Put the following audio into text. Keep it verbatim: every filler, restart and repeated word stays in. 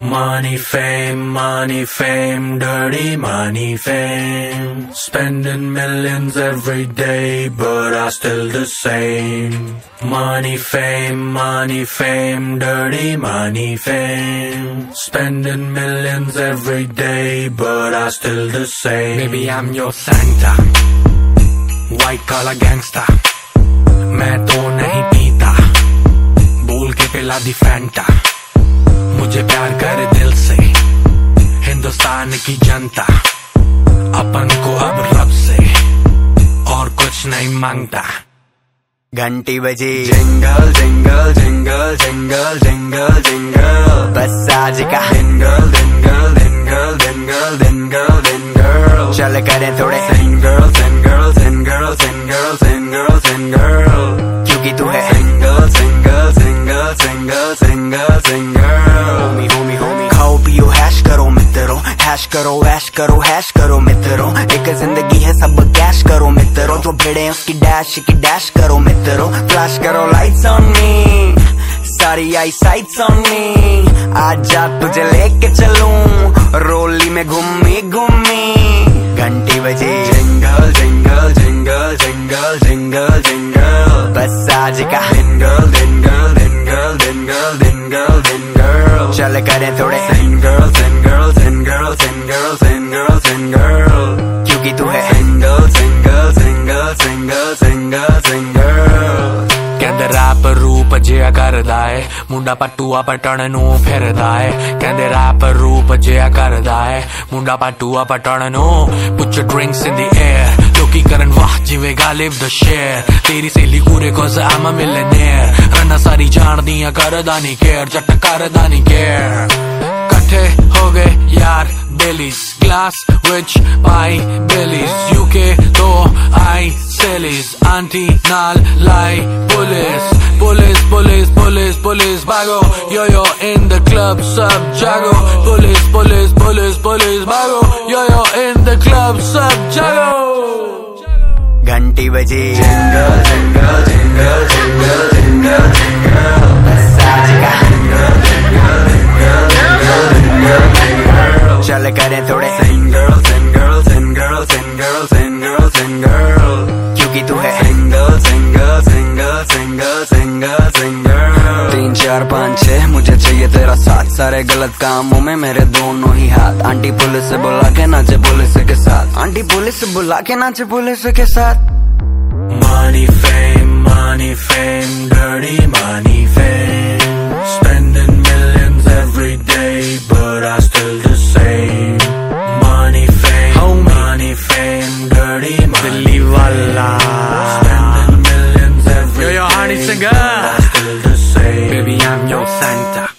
Money, fame, money, fame, dirty money, fame. Spending millions every day, but I still the same. Money, fame, money, fame, dirty money, fame. Spending millions every day, but I still the same. Maybe I'm your Santa, white collar gangster. मैं तो नहीं पीता, बोल के पिला दी Fanta. मुझे प्यार करे दिल से हिंदुस्तान की जनता। अपन को अब रब से और कुछ नहीं मांगता। घंटी बजी jingle jingle jingle jingle jingle jingle, बस आज का jingle jingle jingle jingle jingle jingle. चल करें थोड़े single single single single single single, क्योंकि तू है single single single single single single. होमी होमी होमी खाओ पियो हैश करो मित्रों, हैश करो ऐश करो हैश करो मित्रों। एक जिंदगी है सब कैश करो मित्रों, जो भिड़े उसकी डैश की डैश करो मित्रों। फ्लैश करो लाइट्स ऑन मी, सारी आई साइट्स ऑन मी। आज जा तुझे लेके चलूं रोली में घूमी घूमी। घंटी बजी jingle jingle jingle jingle jingle jingle, बस आज का jingle jingle jingle jingle jingle jingle. चल करें थोड़े single single single single single single, क्योंकि तू है single single single single single single. कहंदे रैप रूप जिया करदा है, मुंडा पटुआ पटण नू फिरदा है। कहंदे रैप रूप जिया करदा है, मुंडा पटुआ पटण नू। Put your drinks in the air, लोकी करन वाह जिवे गालिब द शेर। तेरी सहेली कूरे cause I'm a millionaire, Ranna सारी जान दियां करदा नहीं केयर, जट करदा नहीं केयर। कट्ठे हो गए यार बेलीज, ग्लास विच पाई बेलीज। यूके तो आई सेलीज, आंटी नाल लाई police. Police police police police भागो, yo yo in the club सब जागो। पुलिस पुलिस पुलिस पुलिस भागो, yo yo in the club सब जागो। घंटी बजी jingle jingle jingle jingle jingle jingle, बस आज का jingle jingle jingle jingle jingle jingle. चल करें थोड़े single single single single single single, क्योंकि तू है single single single single single single. तीन चार पाँच छह मुझे चाहिए तेरा साथ, सारे गलत कामों में मेरे दोनों ही हाथ। आंटी पुलिस से बुला के नाचे पुलिस के साथ, आंटी पुलिस से बुला के नाचे पुलिस के साथ। Money, fame, money, fame, dirty money, fame. Spending millions every day, but I still the same. Money, fame, oh, money, fame, dirty money, Dilli wala. Spending millions every yo, yo, day, honey singer, but I still the same. Baby, I'm your Santa.